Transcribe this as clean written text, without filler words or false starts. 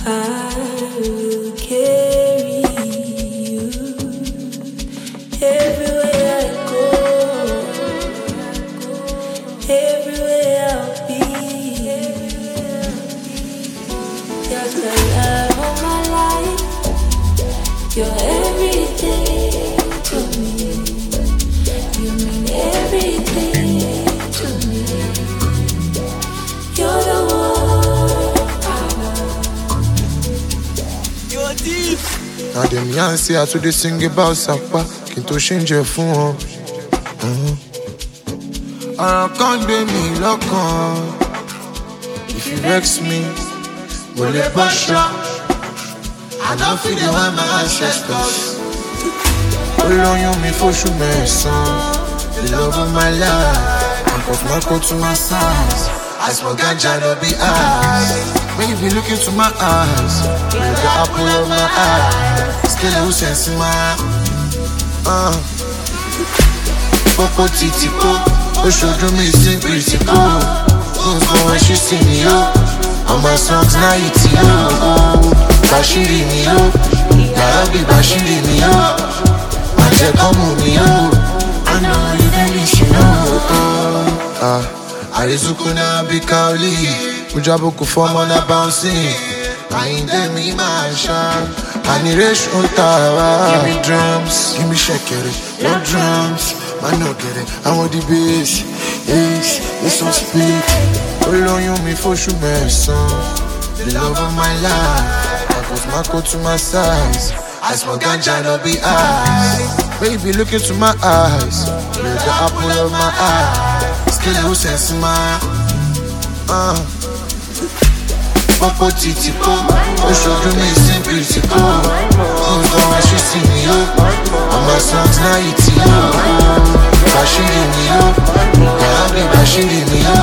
I will carry you everywhere I go, everywhere I'll be. You're the love of my life. You're everything to me. You mean everything to me. You're the one I want. You're deep. Now them young say I to they sing about Sapa. Kinto change your phone. I can't be me lock on. If you vex me, will it push up? I don't feel the one my ancestors. Hold on you me for sure, my son. The love of my life. I'm off my coat to my size. I smoke ganja, no be eyes. When you be looking to my eyes, you're the apple of my eye. Still a sense in my Popo titipo, Oshodo me sing pretty cool. Who's when she see me up? All my songs now it's you. Bashiri me up, Narabi Bashiri me up. Maje komu me up. I know you really should know. Arizuku na bikauli, Ujabuku form on a bouncing. Mind them in my shop. Aniresh untawa. Give me drums, give me shakere. Your drums, man no get it. I want the bass, yes, it's so speak. Hold on you me for sure, my son. The love of my life. I put my coat to my size. I smoke ganja, no be eyes. Baby, look into my eyes. You're the apple of my eye. Still no sense in my Popo titipo, Oshodo me sing pretty cool. Who's when she see me up? All my songs now it's you. Bashiri me up, Narabi Bashiri me up.